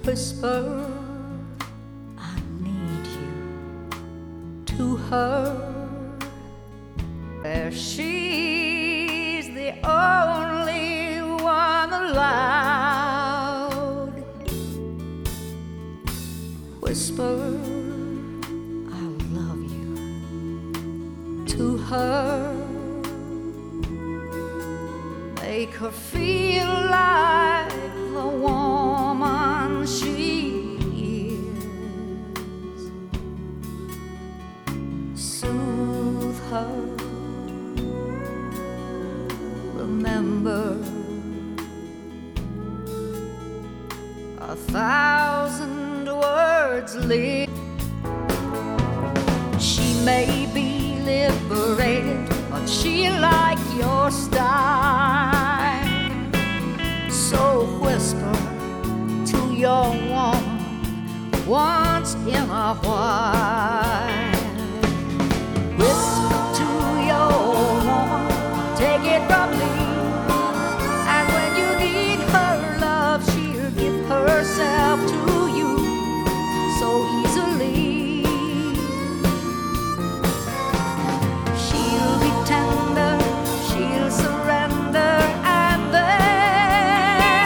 Whisper, I need you to her, where she's the only one allowed. Whisper, I love you to her, make her feel like the woman she is. Soothe her, remember 1,000 words live. She may be liberated, but she like your style. So whisper to your woman once in a while.